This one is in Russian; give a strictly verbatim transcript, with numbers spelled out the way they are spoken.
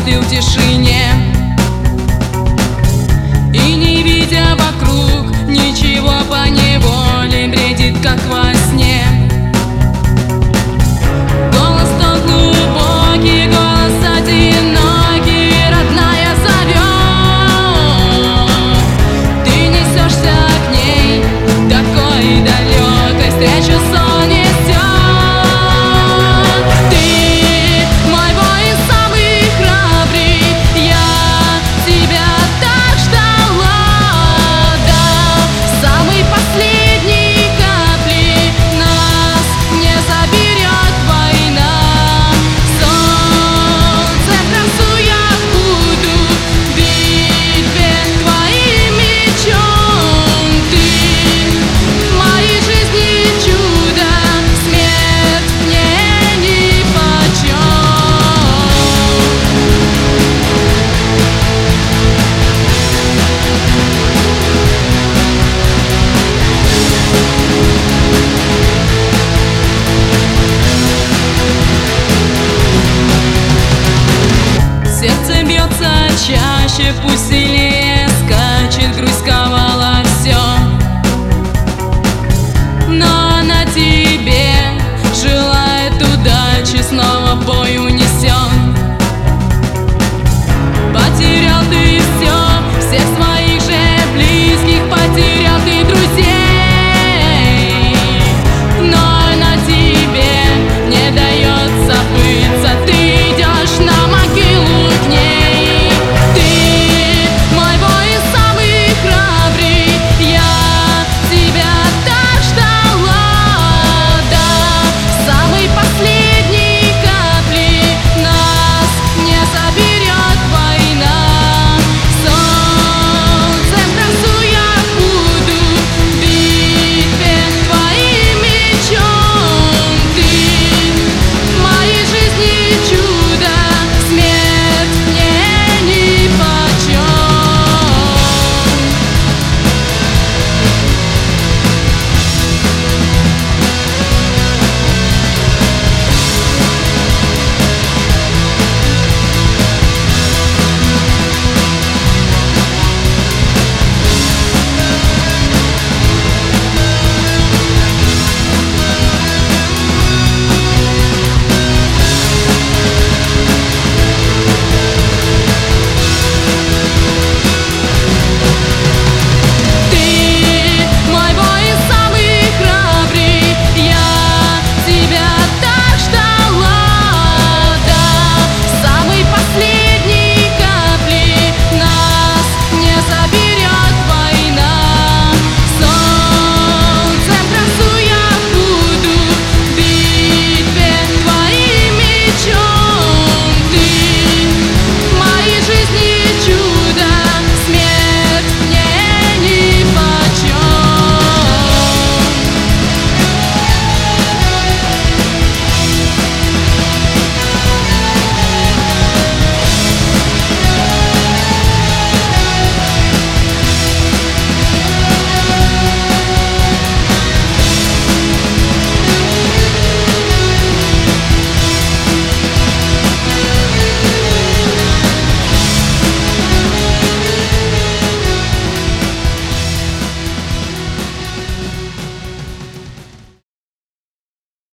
застыл в тишине. И не видя вокруг ничего, поневоле бредит, как во сне. Голос тот глубокий, голос одинокий, родная зовет. Ты несешься к ней, такой далекой, встречу сон несет. Ты мой воин, самый храбрый, я тебя так ждала до самой последней капли. Нас не заберет война. Солнце красу я буду бить перед твоим мечом. Ты в моей жизни чудо, смерть мне нипочем. Сердце бьется чаще, пусть